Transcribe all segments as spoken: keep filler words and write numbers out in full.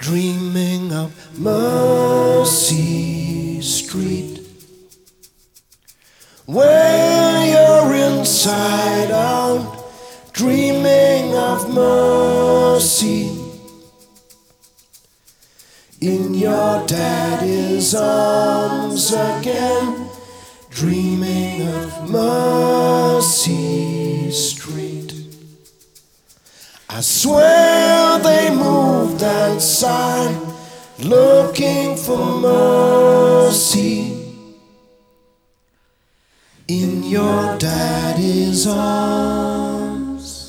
dreaming of Mercy Street, where you're inside out, dreaming of mercy. In your daddy's arms again, dreaming of Mercy Street. I swear they moved that sign, looking for mercy. In your daddy's arms.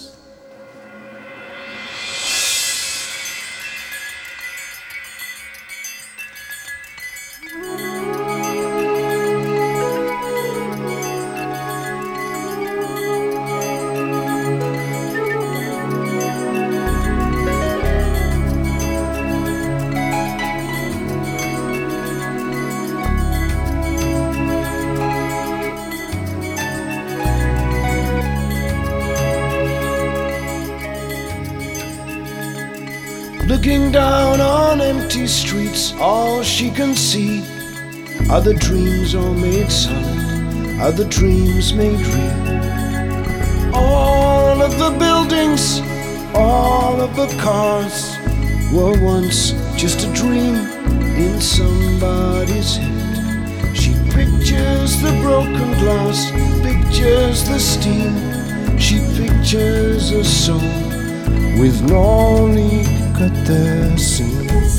Looking down on empty streets, all she can see are the dreams all made solid, are the dreams made real. All of the buildings, all of the cars were once just a dream in somebody's head. She pictures the broken glass, pictures the steam. She pictures a soul with no leak at their seams.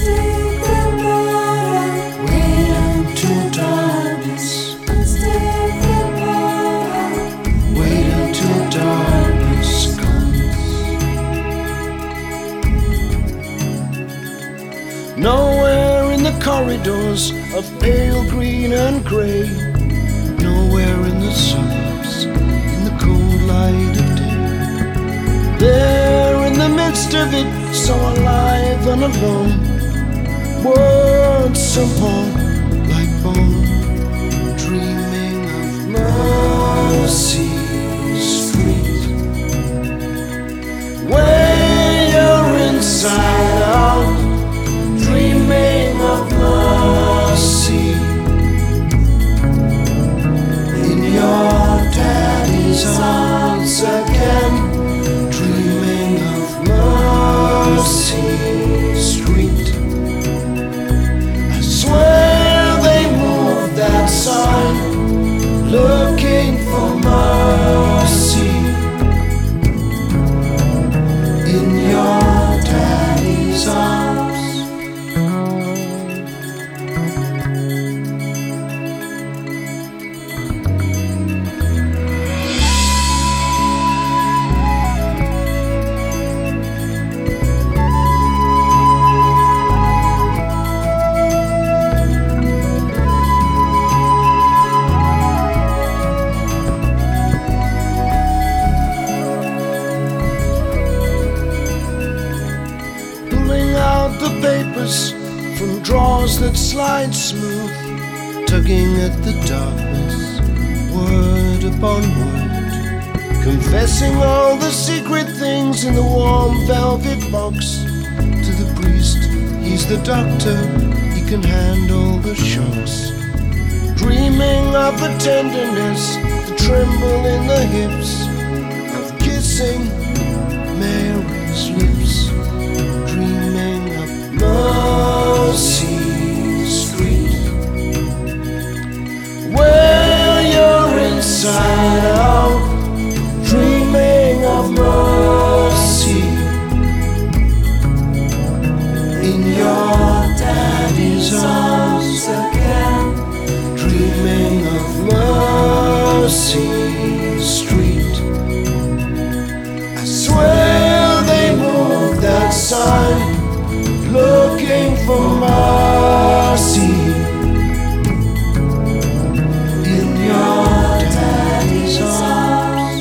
Wait until darkness. Wait until darkness comes. Nowhere in the corridors of pale green and grey, nowhere in the suburbs, in the cold light of day. There in the midst of it, so alive and alone, words simple like bone, dreaming of Mercy Street, where you're inside out, dreaming of mercy. In your daddy's arms again, dreaming of Mercy Street. I swear they moved that sign, looking for mercy. In your daddy's arms. The papers from drawers that slide smooth, tugging at the darkness, word upon word, confessing all the secret things in the warm velvet box. To the priest, he's the doctor, he can handle the shocks. Dreaming of the tenderness, the tremble in the hips, of kissing Mary's lips. Dreaming of Mercy Street, where you're inside out, dreaming of mercy. In your daddy's arms again, dreaming of Mercy Street. I swear they moved that sign, looking for mercy. In your daddy's arms.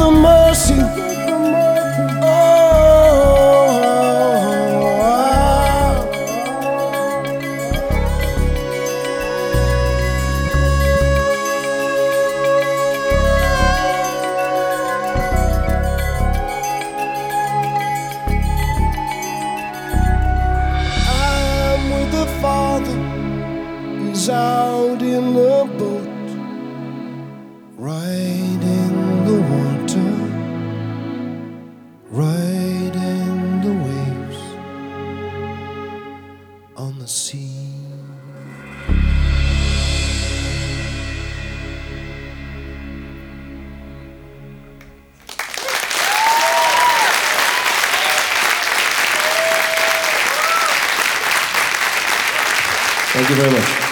the mercy. He's out in the boat, riding the water, riding the waves on the sea. Thank you very much.